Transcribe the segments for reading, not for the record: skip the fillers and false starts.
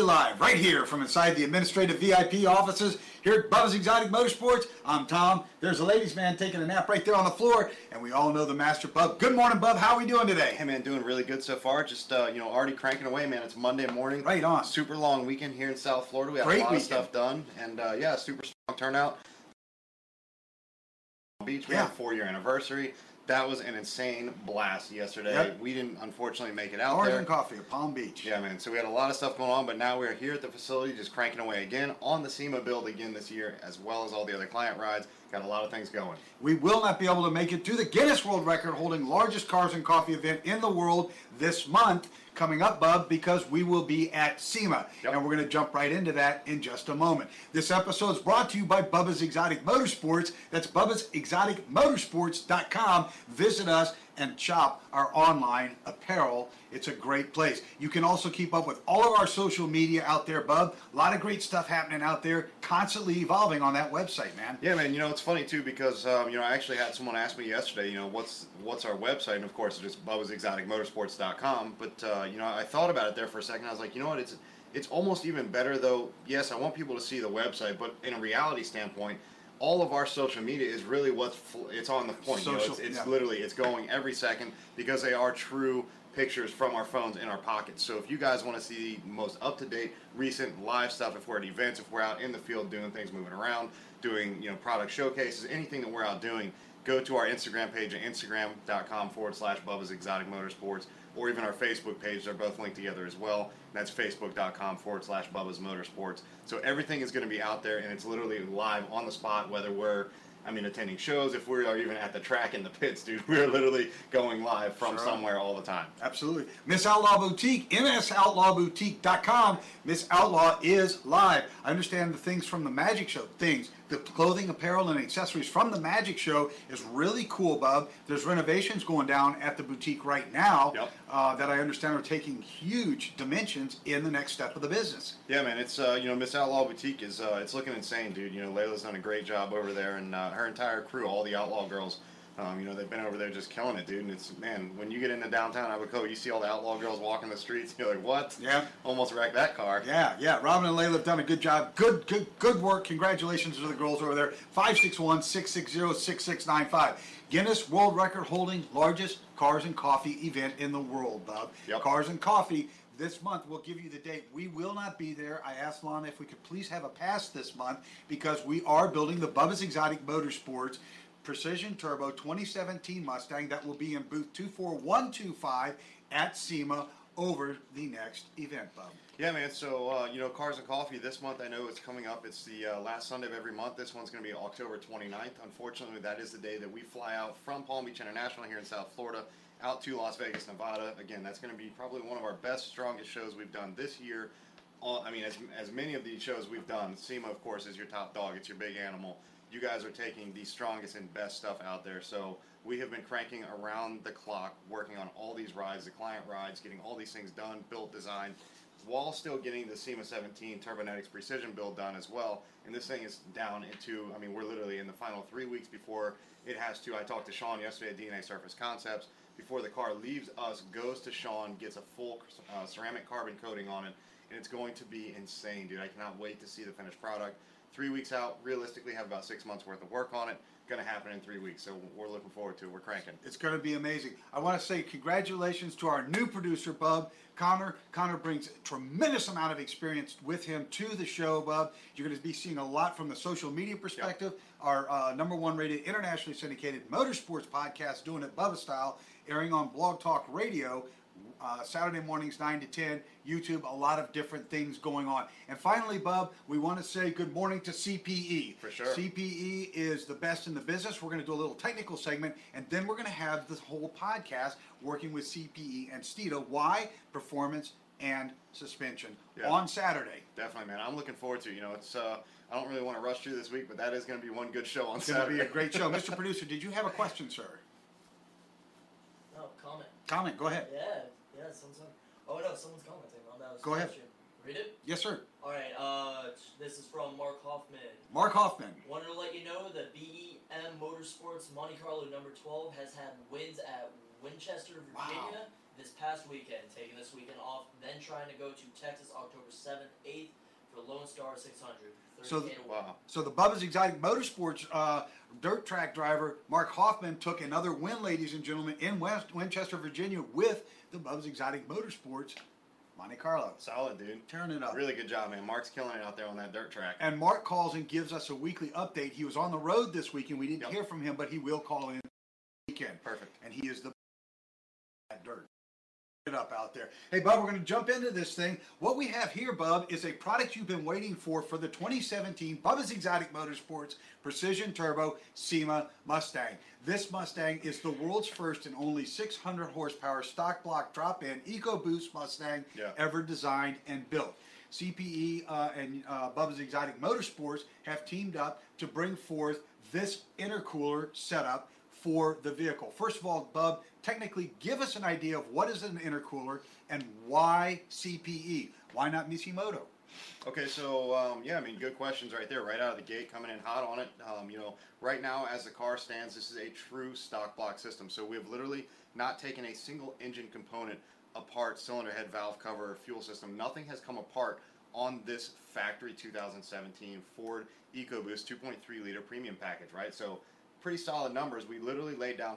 live right here from inside the administrative VIP offices here at Bubba's Exotic Motorsports. I'm Tom. There's a ladies' man taking a nap right there on the floor, and we all know the master Bub. Good morning, Bub. How are we doing today? Hey, man, doing really good so far. Just, already cranking away, man. It's Monday morning. Right on. Super long weekend here in South Florida. We have Great a lot weekend. of stuff done, and, super strong turnout. Beach, we had a 4-year anniversary. That was an insane blast yesterday. Yep. We didn't, unfortunately, make it out Cars there. and coffee at Palm Beach. Yeah, man. So we had a lot of stuff going on, but now we're here at the facility just cranking away again on the SEMA build again this year, as well as all the other client rides. Got a lot of things going. We will not be able to make it to the Guinness World Record holding largest cars and coffee event in the world this month coming up, Bub, because we will be at SEMA. Yep. And we're going to jump right into that in just a moment. This episode is brought to you by Bubba's Exotic Motorsports. That's Bubba'sExoticMotorsports.com. Visit us and shop our online apparel. It's a great place. You can also keep up with all of our social media out there, Bub. A lot of great stuff happening out there, constantly evolving on that website, man. Yeah, man. It's funny too because I actually had someone ask me yesterday, what's our website, and of course it's just Bubba'sExoticMotorsports.com. But I thought about it there for a second. I was like, you know what? It's almost even better though. Yes, I want people to see the website, but in a reality standpoint, all of our social media is really it's on the point. Literally, it's going every second because they are true pictures from our phones in our pockets. So if you guys want to see the most up-to-date, recent live stuff, if we're at events, if we're out in the field doing things, moving around, doing product showcases, anything that we're out doing, go to our Instagram page at instagram.com/Bubba's Exotic Motorsports, or even our Facebook page. They're both linked together as well. And that's facebook.com/Bubba's Motorsports. So everything is going to be out there, and it's literally live on the spot, whether we're attending shows, if we are even at the track in the pits, dude. We're literally going live from somewhere all the time. Absolutely. Miss Outlaw Boutique, MSOutlawBoutique.com. Miss Outlaw is live. I understand the things from the Magic Show, the clothing, apparel, and accessories from the Magic Show is really cool, Bub. There's renovations going down at the boutique right now that I understand are taking huge dimensions in the next step of the business. Yeah, man. It's, Miss Outlaw Boutique is, it's looking insane, dude. Layla's done a great job over there, and her entire crew, all the Outlaw girls, they've been over there just killing it, dude. And it's, man, when you get into downtown Abaco, you see all the Outlaw girls walking the streets, you're like, what? Yeah. Almost wrecked that car. Yeah. Robin and Layla have done a good job. Good work. Congratulations to the girls over there. 561-660-6695. Guinness World Record holding largest cars and coffee event in the world, Bob. Yep. Cars and coffee. This month, we'll give you the date. We will not be there. I asked Lana if we could please have a pass this month because we are building the Bubba's Exotic Motorsports Precision Turbo 2017 Mustang that will be in booth 24125 at SEMA over the next event, Bub. Yeah, man. So, Cars and Coffee this month, I know it's coming up. It's the last Sunday of every month. This one's going to be October 29th. Unfortunately, that is the day that we fly out from Palm Beach International here in South Florida out to Las Vegas, Nevada. Again, that's going to be probably one of our best, strongest shows we've done this year. As many of these shows we've done, SEMA, of course, is your top dog. It's your big animal. You guys are taking the strongest and best stuff out there. So we have been cranking around the clock, working on all these rides, the client rides, getting all these things done, built, designed, while still getting the SEMA 17 Turbonetics Precision build done as well. And this thing is down into, we're literally in the final 3 weeks before it has to. I talked to Sean yesterday at DNA Surface Concepts. Before the car leaves us, goes to Sean, gets a full ceramic carbon coating on it, and it's going to be insane, dude. I cannot wait to see the finished product. 3 weeks out, realistically have about 6 months worth of work on it. Going to happen in 3 weeks, so we're looking forward to it. We're cranking. It's going to be amazing. I want to say congratulations to our new producer, Bub, Connor. Connor brings a tremendous amount of experience with him to the show, Bub. You're going to be seeing a lot from the social media perspective. Yep. Our #1 rated, internationally syndicated motorsports podcast, Doing It Bubba Style, airing on Blog Talk Radio. Saturday mornings 9 to 10, YouTube, a lot of different things going on. And finally, Bub, we want to say good morning to CPE. For sure. CPE is the best in the business. We're going to do a little technical segment, and then we're going to have this whole podcast working with CPE and Steeda. Why? Performance and suspension on Saturday. Definitely, man. I'm looking forward to it. It's I don't really want to rush through this week, but that is going to be one good show on Saturday. It's going to be a great show. Mr. Producer, did you have a question, sir? No, comment. Comment, go ahead. Yeah, someone's commenting on that. Go ahead. Read it? Yes, sir. Alright, this is from Mark Hoffman. Mark Hoffman. Wanted to let you know that BEM Motorsports Monte Carlo number 12 has had wins at Winchester, Virginia, this past weekend, taking this weekend off, then trying to go to Texas October 7th, 8th for Lone Star 600. So, 30K to win. Wow. So the Bubba's Exotic Motorsports dirt track driver Mark Hoffman took another win, ladies and gentlemen, in Winchester, Virginia, with the Bubba's Exotic Motorsports Monte Carlo. Solid, dude. Tearing it up. Really good job, man. Mark's killing it out there on that dirt track. And Mark calls and gives us a weekly update. He was on the road this weekend. We didn't Yep. hear from him, but he will call in weekend. Perfect. And he is the that dirt. It up out there. Hey, Bub, we're going to jump into this thing. What we have here, Bub, is a product you've been waiting for the 2017 Bubba's Exotic Motorsports Precision Turbo SEMA Mustang. This Mustang is the world's first and only 600 horsepower stock block drop-in EcoBoost Mustang ever designed and built. CPE and Bubba's Exotic Motorsports have teamed up to bring forth this intercooler setup for the vehicle. First of all, Bub, technically give us an idea of what is an intercooler and why CPE? Why not Mishimoto? Okay, so yeah, I mean, good questions right there, right out of the gate, coming in hot on it. You know, right now as the car stands, this is a true stock block system. So we have literally not taken a single engine component apart, cylinder head, valve cover, fuel system. Nothing has come apart on this factory 2017 Ford EcoBoost 2.3 liter premium package, right? So pretty solid numbers. We literally laid down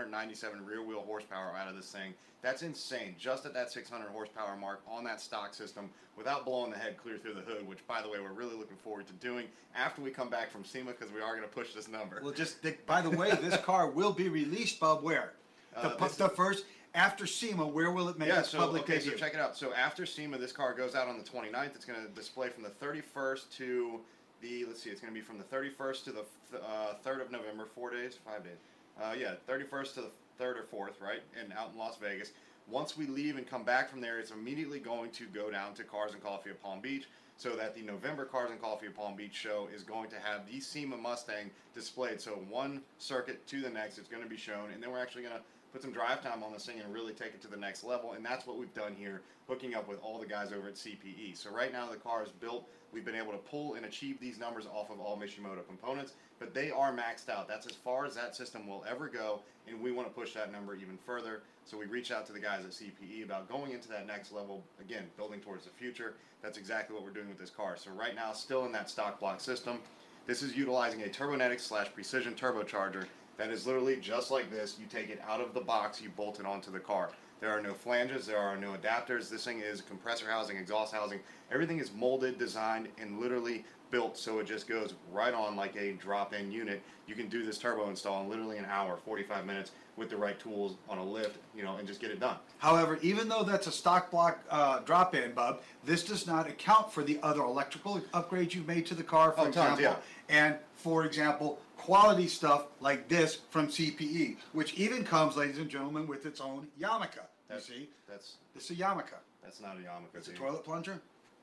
597 rear wheel horsepower out of this thing. That's insane, just at that 600 horsepower mark on that stock system without blowing the head clear through the hood, which, by the way, we're really looking forward to doing after we come back from SEMA, because we are going to push this number. Well, by the way, this car will be released, Bub, where? The first, after SEMA, where will it make its public debut? So check it out. So after SEMA, this car goes out on the 29th. It's going to display from the 31st to let's see, it's going to be from the 31st to the 3rd of November, 4 days, 5 days. Yeah, 31st to the 3rd or 4th, right? And out in Las Vegas. Once we leave and come back from there, it's immediately going to go down to Cars and Coffee at Palm Beach, so that the November Cars and Coffee at Palm Beach show is going to have the SEMA Mustang displayed. So one circuit to the next, it's going to be shown, and then we're actually going to put some drive time on this thing and really take it to the next level, and that's what we've done here, hooking up with all the guys over at CPE. So right now the car is built. We've been able to pull and achieve these numbers off of all Mishimoto components, but they are maxed out. That's as far as that system will ever go, and we want to push that number even further. So we reached out to the guys at CPE about going into that next level, again, building towards the future. That's exactly what we're doing with this car. So right now, still in that stock block system. This is utilizing a Turbonetics / Precision turbocharger that is literally just like this. You take it out of the box, you bolt it onto the car. There are no flanges, there are no adapters. This thing is compressor housing, exhaust housing. Everything is molded, designed, and literally built so it just goes right on like a drop-in unit. You can do this turbo install in literally an hour, 45 minutes with the right tools on a lift, you know, and just get it done. However, even though that's a stock block drop-in, Bub, this does not account for the other electrical upgrades you've made to the car, for example. Tons, yeah. And, for example, quality stuff like this from CPE, which even comes, ladies and gentlemen, with its own yarmulke. You see? This is a yarmulke. That's not a yarmulke. It's a toilet plunger?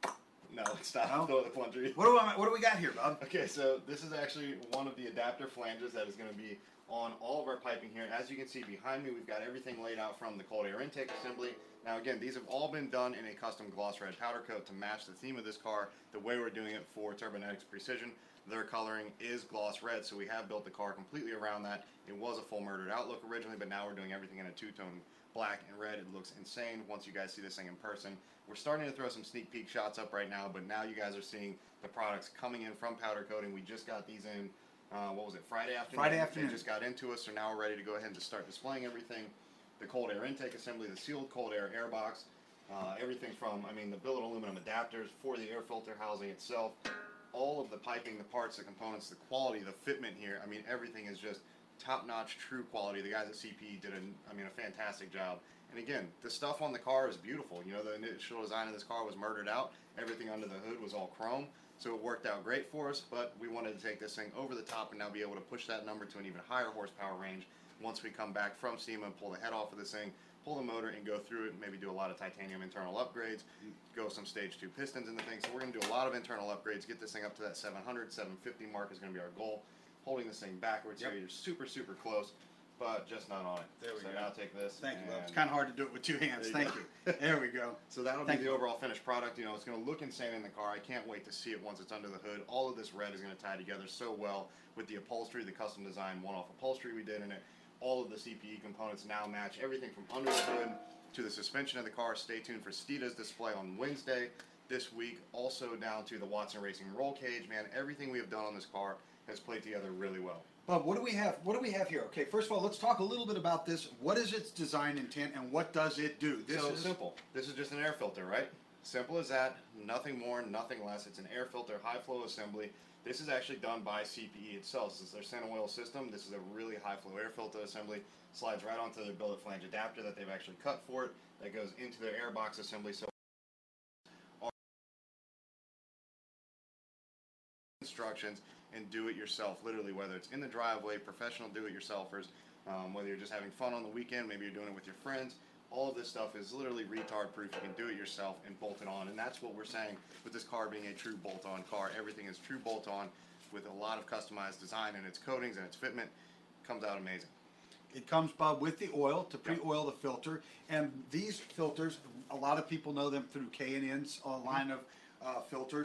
No, it's not No? a toilet plunger. What do we got here, Bub? Okay, so this is actually one of the adapter flanges that is going to be on all of our piping here. As you can see behind me, we've got everything laid out from the cold air intake assembly. Now again, these have all been done in a custom gloss red powder coat to match the theme of this car, the way we're doing it for Turbonetics Precision. Their coloring is gloss red, so we have built the car completely around that. It was a full murdered outlook originally, but now we're doing everything in a two-tone black and red. It looks insane once you guys see this thing in person. We're starting to throw some sneak peek shots up right now, but now you guys are seeing the products coming in from powder coating. We just got these in, what was it, Friday afternoon? Friday afternoon. They just got into us, so now we're ready to go ahead and just start displaying everything. The cold air intake assembly, the sealed cold air airbox, everything from, I mean, the billet aluminum adapters for the air filter housing itself, all of the piping, the parts, the components, the quality, the fitment here. I mean, everything is just top-notch, true quality. The guys at CPE did a fantastic job. And again, the stuff on the car is beautiful. You know, the initial design of this car was murdered out. Everything under the hood was all chrome, so it worked out great for us. But we wanted to take this thing over the top and now be able to push that number to an even higher horsepower range once we come back from SEMA and pull the head off of this thing, pull the motor and go through it, and maybe do a lot of titanium internal upgrades, go some stage 2 pistons in the thing. So we're going to do a lot of internal upgrades, get this thing up to that 700, 750 mark is going to be our goal. Holding this thing backwards here, you're super, super close, but just not on it. There we go. So now take this. Thank you, Bub. It's kind of hard to do it with two hands. Thank you. There we go. So that'll Thank be the you. overall finished product. You know, it's going to look insane in the car. I can't wait to see it once it's under the hood. All of this red is going to tie together so well with the upholstery, the custom design one-off upholstery we did in it. All of the CPE components now match everything from under the hood to the suspension of the car. Stay tuned for Steeda's display on Wednesday this week. Also down to the Watson Racing roll cage. Man, everything we have done on this car has played together really well. Bub, what do we have? What do we have here? Okay, first of all, let's talk a little bit about this. What is its design intent, and what does it do? This is simple. This is just an air filter, right? Simple as that. Nothing more, nothing less. It's an air filter, high flow assembly. This is actually done by CPE itself. This is their Santa Oil system. This is a really high flow air filter assembly. Slides right onto their billet flange adapter that they've actually cut for it. That goes into their air box assembly. So instructions and do it yourself, literally, whether it's in the driveway, professional do-it-yourselfers, whether you're just having fun on the weekend, maybe you're doing it with your friends. All of this stuff is literally retard proof. You can do it yourself and bolt it on, and that's what we're saying with this car being a true bolt-on car. Everything is true bolt-on with a lot of customized design in its coatings and its fitment. Comes out amazing. It comes, Bob, with the oil to pre-oil the filter, and these filters, a lot of people know them through K&N's line of filters.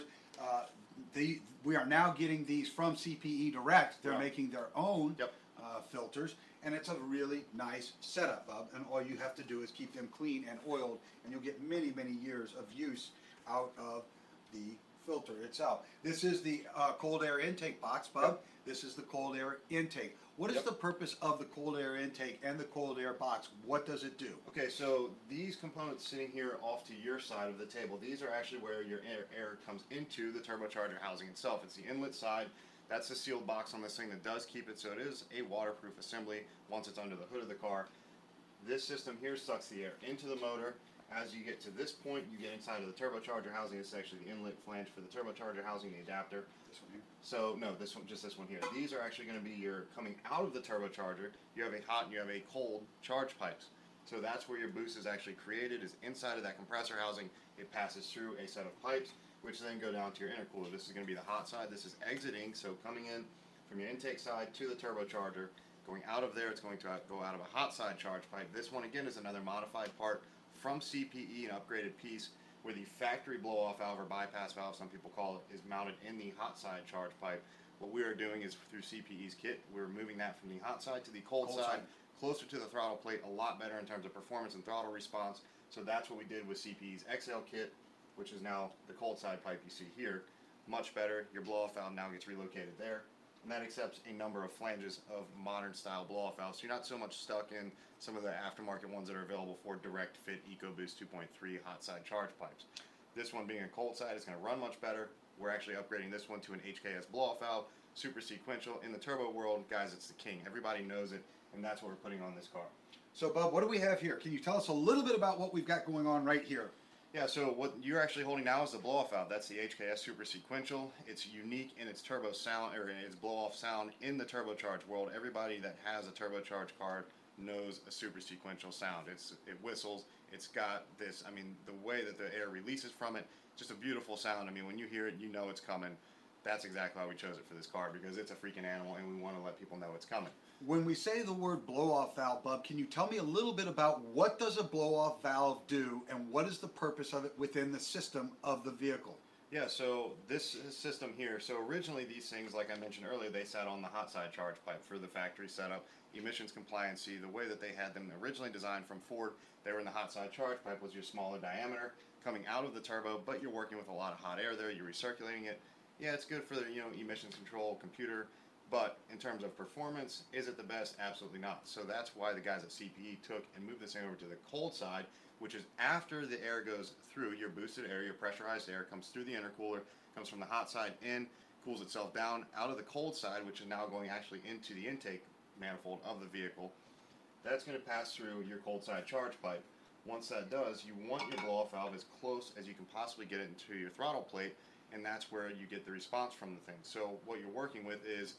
We are now getting these from CPE direct. They're making their own filters, and it's a really nice setup, Bob. And all you have to do is keep them clean and oiled, and you'll get many, many years of use out of the filter itself. This is the cold air intake box, Bob. Yep. This is the cold air intake. What is the purpose of the cold air intake and the cold air box? What does it do? Okay, so these components sitting here off to your side of the table, these are actually where your air comes into the turbocharger housing itself. It's the inlet side. That's the sealed box on this thing that does keep it, so it is a waterproof assembly once it's under the hood of the car. This system here sucks the air into the motor. As you get to this point, you get inside of the turbocharger housing. It's actually the inlet flange for the turbocharger housing, the adapter. This one here. So no, this one, just this one here. These are actually going to be your coming out of the turbocharger. You have a hot and you have a cold charge pipes. So that's where your boost is actually created, is inside of that compressor housing. It passes through a set of pipes, which then go down to your intercooler. This is going to be the hot side. This is exiting, so coming in from your intake side to the turbocharger. Going out of there, it's going to go out of a hot side charge pipe. This one again is another modified part from CPE, an upgraded piece where the factory blow-off valve or bypass valve, some people call it, is mounted in the hot side charge pipe. What we are doing is through CPE's kit, we're moving that from the hot side to the cold side, closer to the throttle plate, a lot better in terms of performance and throttle response. So that's what we did with CPE's XL kit, which is now the cold side pipe you see here. Much better. Your blow-off valve now gets relocated there. And that accepts a number of flanges of modern style blow-off valves. So you're not so much stuck in some of the aftermarket ones that are available for direct fit EcoBoost 2.3 hot side charge pipes. This one being a cold side is going to run much better. We're actually upgrading this one to an HKS blow-off valve, super sequential. In the turbo world, guys, it's the king. Everybody knows it, and that's what we're putting on this car. So, Bob, what do we have here? Can you tell us a little bit about what we've got going on right here? Yeah, so what you're actually holding now is the blow-off valve. That's the HKS Super Sequential. It's unique in its turbo sound, or in its blow-off sound in the turbocharged world. Everybody that has a turbocharged car knows a Super Sequential sound. It whistles. It's got this, I mean, the way that the air releases from it, just a beautiful sound. I mean, when you hear it, you know it's coming. That's exactly why we chose it for this car, because it's a freaking animal, and we want to let people know it's coming. When we say the word blow-off valve, Bub, can you tell me a little bit about what does a blow-off valve do, and what is the purpose of it within the system of the vehicle? Yeah, so this system here, so originally these things, like I mentioned earlier, they sat on the hot side charge pipe for the factory setup. Emissions compliancy, the way that they had them originally designed from Ford, they were in the hot side charge pipe, was your smaller diameter coming out of the turbo, but you're working with a lot of hot air there, you're recirculating it. Yeah, it's good for the, emissions control computer, but in terms of performance, is it the best? Absolutely not. So that's why the guys at CPE took and moved this thing over to the cold side, which is after the air goes through, your boosted air, your pressurized air comes through the intercooler, comes from the hot side in, cools itself down out of the cold side, which is now going actually into the intake manifold of the vehicle. That's going to pass through your cold side charge pipe. Once that does, you want your blow-off valve as close as you can possibly get it into your throttle plate, and that's where you get the response from the thing. So what you're working with is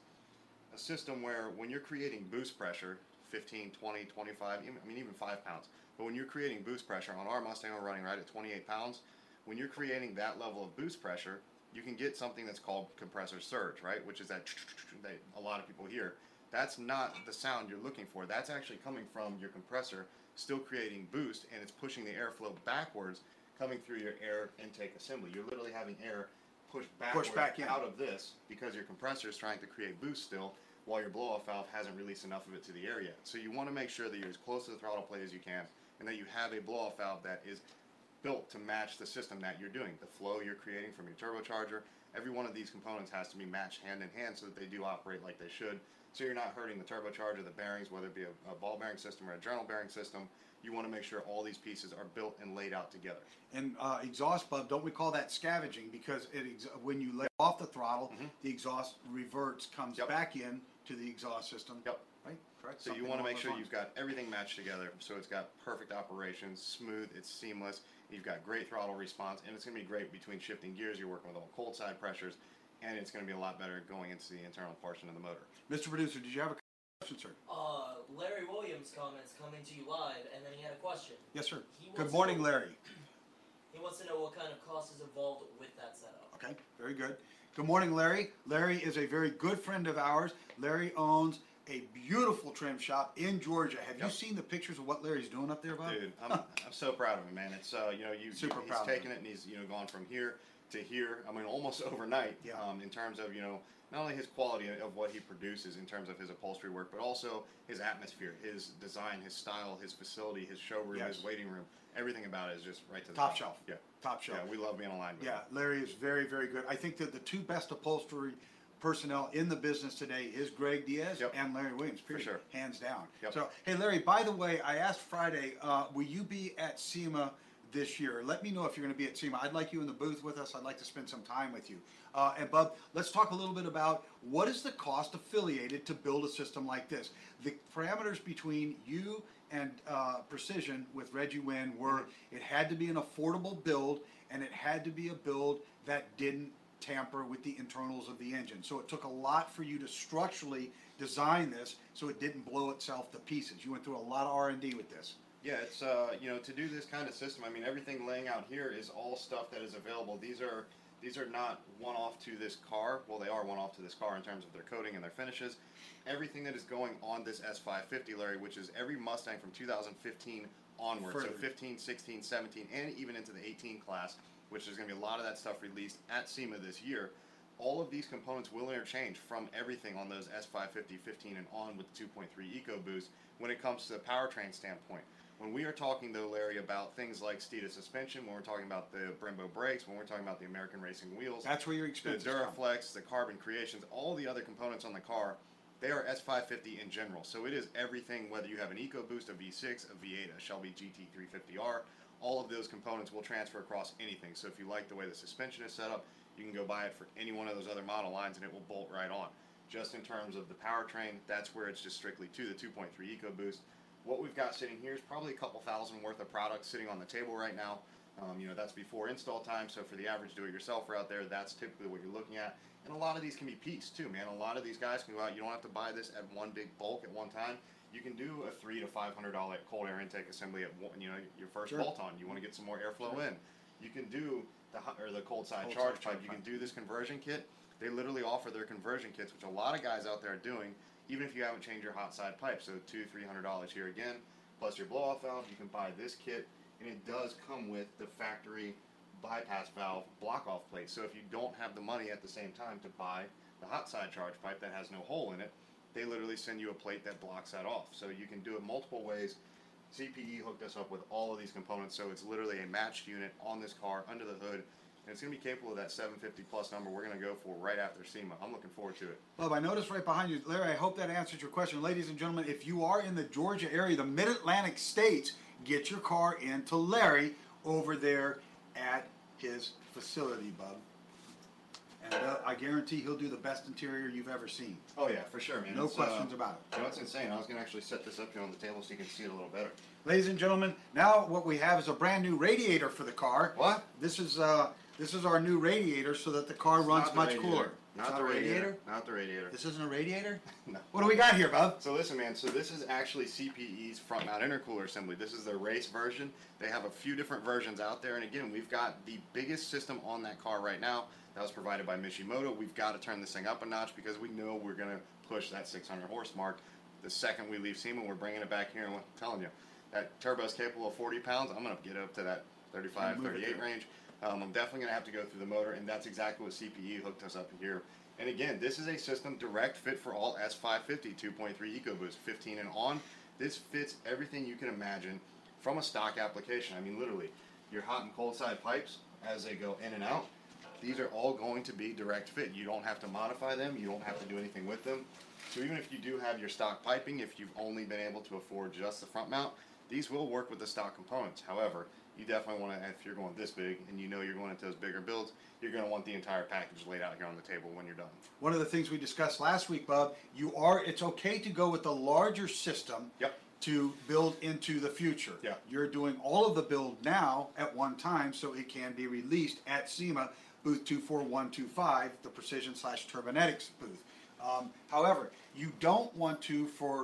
a system where when you're creating boost pressure, 15, 20, 25, even 5 pounds, but when you're creating boost pressure, on our Mustang we're running right at 28 pounds, when you're creating that level of boost pressure, you can get something that's called compressor surge, right? Which is that a lot of people hear. That's not the sound you're looking for. That's actually coming from your compressor, still creating boost, and it's pushing the airflow backwards, coming through your air intake assembly. You're literally having air push back out of this because your compressor is trying to create boost still, while your blow-off valve hasn't released enough of it to the air yet. So you want to make sure that you're as close to the throttle plate as you can, and that you have a blow-off valve that is built to match the system that you're doing, the flow you're creating from your turbocharger. Every one of these components has to be matched hand in hand so that they do operate like they should. So you're not hurting the turbocharger, the bearings, whether it be a ball bearing system or a journal bearing system. You want to make sure all these pieces are built and laid out together. And exhaust, Bub, don't we call that scavenging? Because when you let off the throttle, the exhaust reverts, comes Yep. back in to the exhaust system. Yep. Right? Correct? So you Something want to along make those sure lines. you've got everything matched together, so it's got perfect operation, smooth, it's seamless. You've got great throttle response, and it's going to be great between shifting gears. You're working with all cold side pressures, and it's going to be a lot better going into the internal portion of the motor. Mr. Producer, did you have a question, sir? Larry Williams comments coming to you live, and then he had a question. Yes, sir. He wants Good to morning, know- Larry. He wants to know what kind of cost is involved with that setup. Okay, very good. Good morning, Larry. Larry is a very good friend of ours. Larry owns a beautiful trim shop in Georgia. Have you Yep. seen the pictures of what Larry's doing up there, Bob? Dude, I'm so proud of him, man. It's Super he's proud of taken it and he's gone from here to here. I mean, almost overnight. Yeah. In terms of not only his quality of what he produces in terms of his upholstery work, but also his atmosphere, his design, his style, his facility, his showroom, Yes. his waiting room. Everything about it is just right to the Top shelf. Yeah. Top shelf. Yeah, we love being aligned with Yeah, him. Larry is very, very good. I think that the two best upholstery personnel in the business today is Greg Diaz Yep. and Larry Williams, period. sure. Hands down. Yep. So, hey, Larry, by the way, I asked Friday, will you be at SEMA this year? Let me know if you're going to be at SEMA. I'd like you in the booth with us. I'd like to spend some time with you. And, Bub, let's talk a little bit about what is the cost affiliated to build a system like this? The parameters between you and Precision with Reggie Wynn were it had to be an affordable build, and it had to be a build that didn't tamper with the internals of the engine. So it took a lot for you to structurally design this so it didn't blow itself to pieces. You went through a lot of R&D with this. Yeah, it's to do this kind of system. I mean, everything laying out here is all stuff that is available. These are not one-off to this car. Well, they are one-off to this car in terms of their coating and their finishes. Everything that is going on this S550, Larry, which is every Mustang from 2015 onward, so Further. 15, 16, 17, and even into the 18 class, which there's going to be a lot of that stuff released at SEMA this year. All of these components will interchange from everything on those S550, 15, and on with the 2.3 EcoBoost when it comes to the powertrain standpoint. When we are talking, though, Larry, about things like Steeda suspension, when we're talking about the Brembo brakes, when we're talking about the American Racing wheels, That's where your the expenses come. Duraflex, the Carbon Creations, all the other components on the car, they are S550 in general. So it is everything, whether you have an EcoBoost, a V6, a V8, a Shelby GT350R, all of those components will transfer across anything. So if you like the way the suspension is set up, you can go buy it for any one of those other model lines and it will bolt right on. Just in terms of the powertrain, that's where it's just strictly to the 2.3 EcoBoost. What we've got sitting here is probably a couple thousand worth of products sitting on the table right now. That's before install time, so for the average do-it-yourselfer out there, that's typically what you're looking at. And a lot of these can be pieced too, man. A lot of these guys can go out. You don't have to buy this at one big bulk at one time. You can do a $300 to $500 cold air intake assembly at one, your first Sure. bolt-on. You want to get some more airflow in. You can do the cold side Cold charge side pipe. charge You can pipe. do this conversion kit. They literally offer their conversion kits, which a lot of guys out there are doing, even if you haven't changed your hot side pipe. So $200-300 here again, plus your blow-off valve. You can buy this kit, and it does come with the factory bypass valve block-off plate. So if you don't have the money at the same time to buy the hot side charge pipe that has no hole in it, they literally send you a plate that blocks that off. So you can do it multiple ways. CPE hooked us up with all of these components, so it's literally a matched unit on this car under the hood. And it's going to be capable of that 750 plus number we're going to go for right after SEMA. I'm looking forward to it. Bob, I noticed right behind you, Larry, I hope that answers your question. Ladies and gentlemen, if you are in the Georgia area, the Mid-Atlantic states, get your car into Larry over there at his facility, Bub. And I guarantee he'll do the best interior you've ever seen. Oh yeah, for sure, man. No It's, questions about it. It's insane. I was going to actually set this up here on the table so you can see it a little better. Ladies and gentlemen, now what we have is a brand new radiator for the car. What? This is our new radiator so that the car runs Not the much radiator. cooler. Not It's the a radiator. Not the radiator. This isn't a radiator? No. What do we got here, Bub? So listen, man, so this is actually CPE's front mount intercooler assembly. This is their race version. They have a few different versions out there, and again, we've got the biggest system on that car right now. That was provided by Mishimoto. We've got to turn this thing up a notch because we know we're going to push that 600 horse mark. The second we leave SEMA, we're bringing it back here, and I'm telling you, that turbo is capable of 40 pounds. I'm going to get up to that 35, Move it 38 there. range. I'm definitely going to have to go through the motor, and that's exactly what CPE hooked us up here. And again, this is a system direct fit for all S550 2.3 EcoBoost 15 and on. This fits everything you can imagine from a stock application. I mean, literally, your hot and cold side pipes, as they go in and out, these are all going to be direct fit. You don't have to modify them. You don't have to do anything with them. So even if you do have your stock piping, if you've only been able to afford just the front mount, these will work with the stock components. However, you definitely want to, if you're going this big and you know you're going into those bigger builds, you're going to want the entire package laid out here on the table when you're done. One of the things we discussed last week, Bub, it's okay to go with the larger system. Yep. To build into the future. Yeah. You're doing all of the build now at one time, so it can be released at SEMA booth 24125, the Precision/Turbonetics booth. However, you don't want to for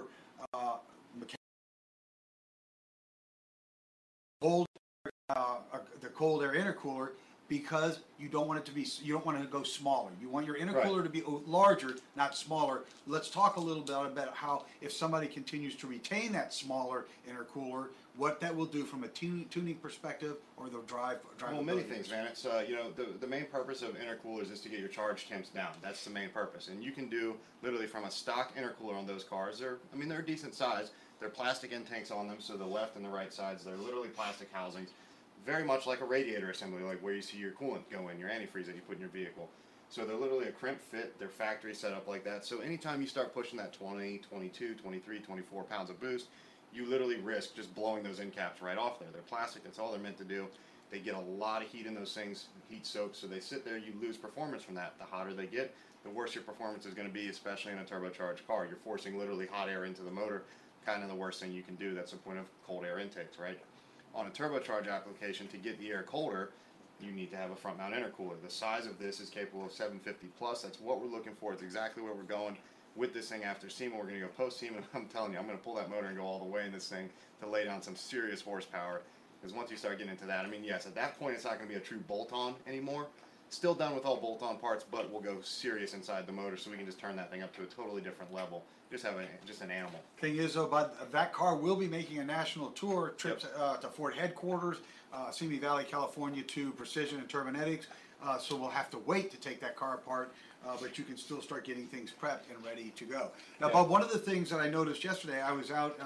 the cold air intercooler, because you don't want it to be, you don't want it to go smaller. You want your intercooler to be larger, not smaller. Let's talk a little bit about how, if somebody continues to retain that smaller intercooler, what that will do from a tuning perspective or the drive. Well, many things, man. It's the main purpose of intercoolers is to get your charge temps down. That's the main purpose, and you can do literally from a stock intercooler on those cars. They're a decent size. They're plastic intakes on them, so the left and the right sides, they're literally plastic housings. Very much like a radiator assembly, like where you see your coolant go in, your antifreeze that you put in your vehicle. So they're literally a crimp fit, they're factory set up like that. So anytime you start pushing that 20, 22, 23, 24 pounds of boost, you literally risk just blowing those end caps right off there. They're plastic, that's all they're meant to do. They get a lot of heat in those things, heat soaked, so they sit there, you lose performance from that. The hotter they get, the worse your performance is going to be, especially in a turbocharged car. You're forcing literally hot air into the motor, kind of the worst thing you can do. That's the point of cold air intakes, right? On a turbocharged application, to get the air colder, you need to have a front mount intercooler. The size of this is capable of 750 plus. That's what we're looking for. It's exactly where we're going with this thing after SEMA. We're going to go post SEMA. I'm telling you, I'm going to pull that motor and go all the way in this thing to lay down some serious horsepower. Because once you start getting into that, I mean, yes, at that point it's not going to be a true bolt-on anymore. Still done with all bolt-on parts, but we'll go serious inside the motor, so we can just turn that thing up to a totally different level. Just have just an animal. Thing is, though, Bud, that car will be making a national tour, trips to Ford headquarters, Simi Valley, California, to Precision and Turbonetics. So we'll have to wait to take that car apart, but you can still start getting things prepped and ready to go. Now, Bob, one of the things that I noticed yesterday, I was out,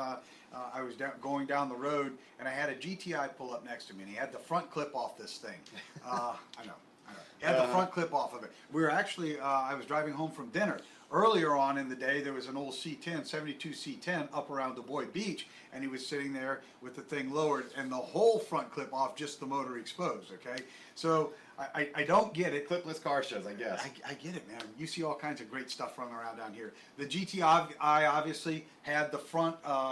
going down the road, and I had a GTI pull up next to me, and he had the front clip off this thing. I know. He had the front clip off of it. We were actually, I was driving home from dinner. Earlier on in the day, there was an old C10, 72 C10 up around Du Bois Beach, and he was sitting there with the thing lowered and the whole front clip off, just the motor exposed, okay? So I don't get it. Clipless car shows, I guess. I get it, man. You see all kinds of great stuff running around down here. The GTI obviously had the front,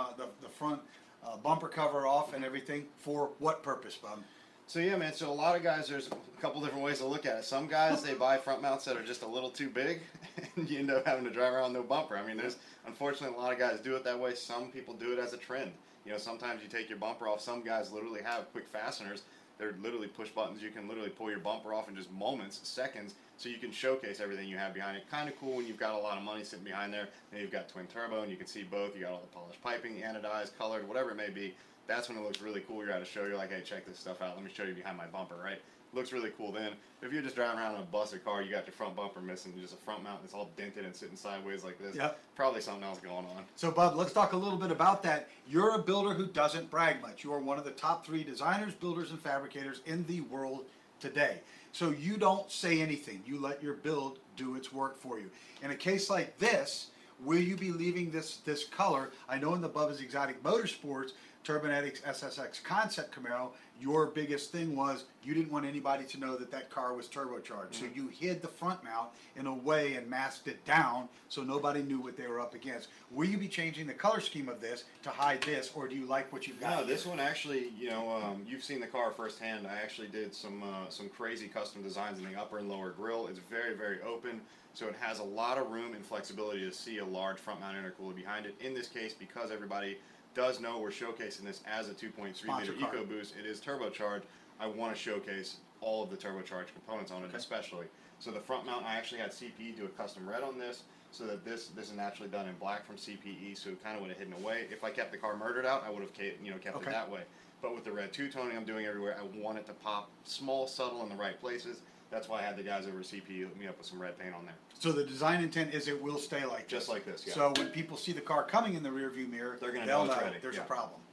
bumper cover off and everything. For what purpose, Bum? So yeah, man, so a lot of guys, there's a couple different ways to look at it. Some guys, they buy front mounts that are just a little too big, and you end up having to drive around with no bumper. I mean, there's, unfortunately, a lot of guys do it that way. Some people do it as a trend. You know, sometimes you take your bumper off. Some guys literally have quick fasteners. They're literally push buttons. You can literally pull your bumper off in just moments, seconds, so you can showcase everything you have behind it. Kind of cool when you've got a lot of money sitting behind there, and you've got twin turbo, and you can see both. You got all the polished piping, anodized, colored, whatever it may be. That's when it looks really cool. You're at a show, you're like, hey, check this stuff out. Let me show you behind my bumper, right? Looks really cool then. But if you're just driving around in a busted car, you got your front bumper missing, just a front mount that's all dented and sitting sideways like this. Yep. Probably something else going on. So, Bub, let's talk a little bit about that. You're a builder who doesn't brag much. You are one of the top 3 designers, builders, and fabricators in the world today. So you don't say anything. You let your build do its work for you. In a case like this, will you be leaving this color? I know in the Bubba's Exotic Motorsports, Turbonetics SSX Concept Camaro, your biggest thing was you didn't want anybody to know that that car was turbocharged. So you hid the front mount in a way and masked it down so nobody knew what they were up against. Will you be changing the color scheme of this to hide this, or do you like what you've got? No, this one actually, you know, you've seen the car firsthand. I actually did some crazy custom designs in the upper and lower grille. It's very, very open, so it has a lot of room and flexibility to see a large front mount intercooler behind it. In this case, because everybody does know we're showcasing this as a 2.3 liter EcoBoost, it is turbocharged. I want to showcase all of the turbocharged components on it, especially. So the front mount, I actually had CPE do a custom red on this, so that this is naturally done in black from CPE, so it kind of would have hidden away. If I kept the car murdered out, I would have kept it that way. But with the red two-toning I'm doing everywhere, I want it to pop small, subtle in the right places. That's why I had the guys over at CPE hook me up with some red paint on there. So the design intent is it will stay like just like this, yeah. So when people see the car coming in the rearview mirror, they're going to they'll know it's know ready. there's a problem. Right.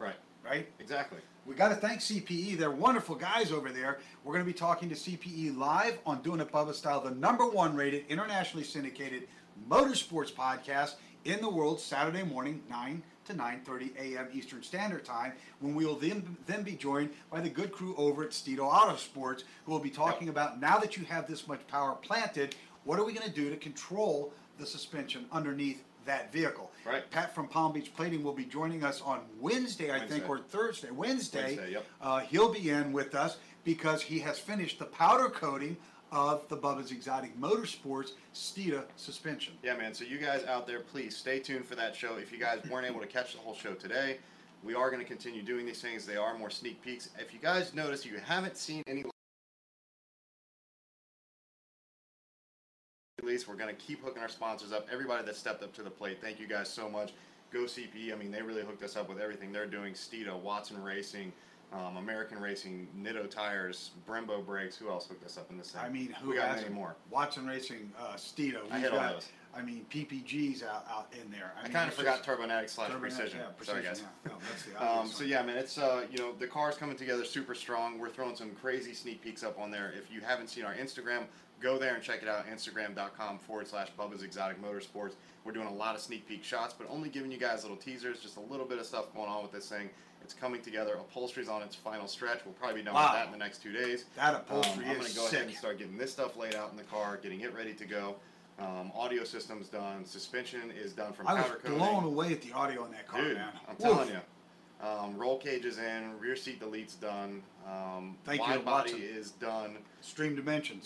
right? Exactly. We got to thank CPE. They're wonderful guys over there. We're going to be talking to CPE live on Doing It Bubba Style, the #1 rated, internationally syndicated motorsports podcast in the world, Saturday morning, 9 to 9:30 a.m. Eastern Standard Time, when we will then be joined by the good crew over at Stedo Autosports, who will be talking about, now that you have this much power planted, what are we going to do to control the suspension underneath that vehicle? Right. Pat from Palm Beach Plating will be joining us on Wednesday, I think, or Thursday. Wednesday. Yep. He'll be in with us because he has finished the powder coating of the Bubba's Exotic Motorsports Steeda suspension. Yeah, man. So you guys out there, please stay tuned for that show. If you guys weren't able to catch the whole show today, we are going to continue doing these things. They are more sneak peeks. If you guys notice you haven't seen any release, we're going to keep hooking our sponsors up. Everybody that stepped up to the plate, thank you guys so much. Go CPE. I mean, they really hooked us up with everything they're doing. Steeda, Watson Racing, American Racing, Nitto Tires, Brembo Brakes. Who else hooked us up in this thing? I mean, who we got hasn't? many more. Watson Racing, Steeda. I hit all those. I mean, PPG's out in there. I kind of forgot Turbonetics / Precision. Yeah, Sorry, guys. Yeah. No, that's the obvious So one. yeah, man, it's the car's coming together super strong. We're throwing some crazy sneak peeks up on there. If you haven't seen our Instagram, go there and check it out. Instagram.com/Bubba's Exotic Motorsports. We're doing a lot of sneak peek shots, but only giving you guys little teasers, just a little bit of stuff going on with this thing. It's coming together. Upholstery's on its final stretch. We'll probably be done with that in the next 2 days. That upholstery I'm going is to go ahead and sick. start getting this stuff laid out in the car, getting it ready to go. Audio system's done. Suspension is done from I was powder coating. blown away at the audio in that car, Dude, man. I'm Woof. telling you. Roll cage is in, rear seat delete's done, Thank you, wide body Watson. is done. Extreme Dimensions.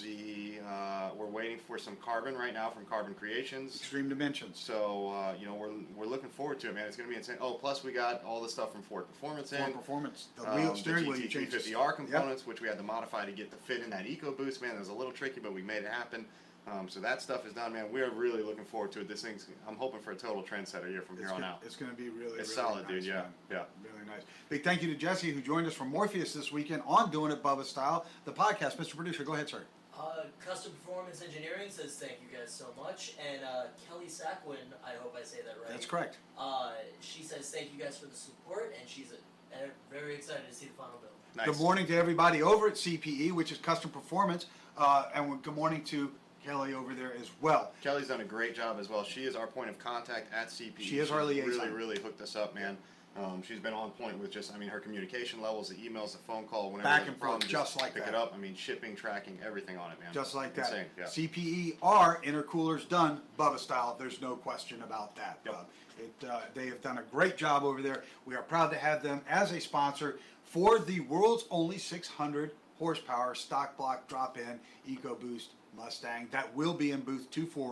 We're waiting for some carbon right now from Carbon Creations. Extreme Dimensions. So we're looking forward to it, man. It's gonna be insane. Oh, plus we got all the stuff from Ford Performance in. Ford Performance. The wheel, steering wheel you changed. 50R components, which we had to modify to get to fit in that EcoBoost, man. It was a little tricky, but we made it happen. So that stuff is done, man. We're really looking forward to it. This thing's, I'm hoping for a total trendsetter here from here on out. It's going to be really, It's really solid, nice, dude. Yeah, man. yeah. Really nice. Big thank you to Jesse, who joined us from Morpheus this weekend on Doing It Bubba Style, the podcast. Mr. Producer, go ahead, sir. Custom Performance Engineering says thank you guys so much, and Kelly Sackwin, I hope I say that right. That's correct. She says thank you guys for the support, and she's very excited to see the final build. Nice. Good morning to everybody over at CPE, which is Custom Performance, and good morning to Kelly over there as well. Kelly's done a great job as well. She is our point of contact at CPE. She is our liaison. Really hooked us up, man. She's been on point with just, her communication levels, the emails, the phone call, whenever Back there's a and forth, problem, just like pick that. it up. Shipping, tracking, everything on it, man. Just like that. Insane, yeah. CPE are intercoolers done Bubba style. There's no question about that, Yep. Bub. They have done a great job over there. We are proud to have them as a sponsor for the world's only 600 horsepower stock block drop-in EcoBoost Mustang that will be in booth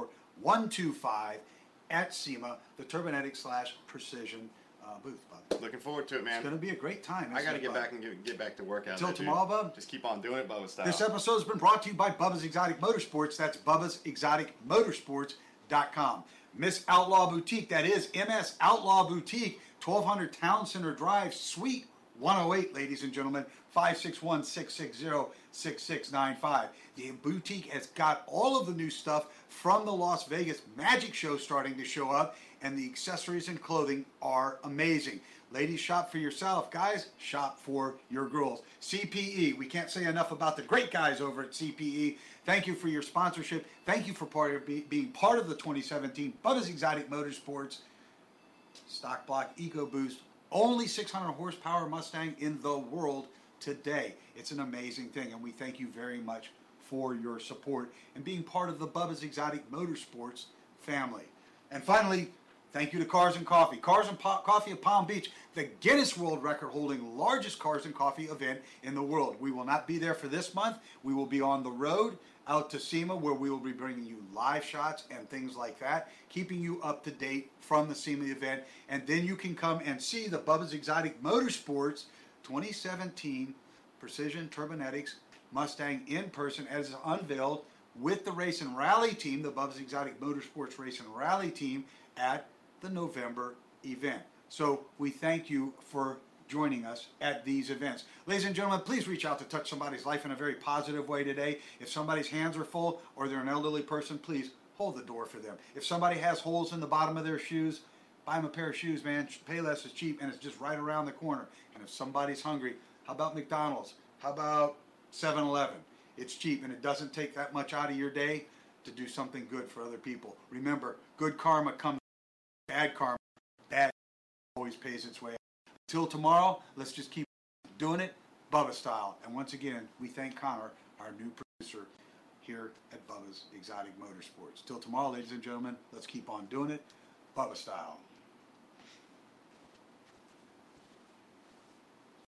24125 at SEMA, the Turbonetic / Precision booth, Bub. Looking forward to it, man. It's going to be a great time. I got to isn't it, get Bub? back and get back to work out Till there, dude. tomorrow, Bub? Just keep on doing it, Bubba style. This episode has been brought to you by Bubba's Exotic Motorsports. That's Bubba's Exotic Motorsports.com. Miss Outlaw Boutique, that is MS Outlaw Boutique, 1200 Town Center Drive, Suite 108, ladies and gentlemen, 561-660-6695. The boutique has got all of the new stuff from the Las Vegas Magic Show starting to show up, and the accessories and clothing are amazing. Ladies, shop for yourself. Guys, shop for your girls. CPE, we can't say enough about the great guys over at CPE. Thank you for your sponsorship. Thank you for being part of the 2017 Bubba's Exotic Motorsports Stock Block EcoBoost. Only 600 horsepower Mustang in the world today. It's an amazing thing, and we thank you very much for your support and being part of the Bubba's Exotic Motorsports family. And finally, thank you to Cars and Coffee. Cars and Coffee of Palm Beach, the Guinness World Record holding largest cars and coffee event in the world. We will not be there for this month. We will be on the road out to SEMA, where we will be bringing you live shots and things like that, keeping you up to date from the SEMA event. And then you can come and see the Bubba's Exotic Motorsports 2017 Precision Turbonetics Mustang in person as it's unveiled with the race and rally team, the Bubba's Exotic Motorsports race and rally team at the November event. So we thank you for joining us at these events. Ladies and gentlemen, please reach out to touch somebody's life in a very positive way today. If somebody's hands are full or they're an elderly person, please hold the door for them. If somebody has holes in the bottom of their shoes, buy them a pair of shoes, man. Payless is cheap, and it's just right around the corner. And if somebody's hungry, how about McDonald's? How about 7-Eleven? It's cheap, and it doesn't take that much out of your day to do something good for other people. Remember, good karma comes, bad karma, bad always pays its way out. Until tomorrow, let's just keep doing it Bubba style. And once again, we thank Connor, our new producer here at Bubba's Exotic Motorsports. Till tomorrow, ladies and gentlemen, let's keep on doing it Bubba style.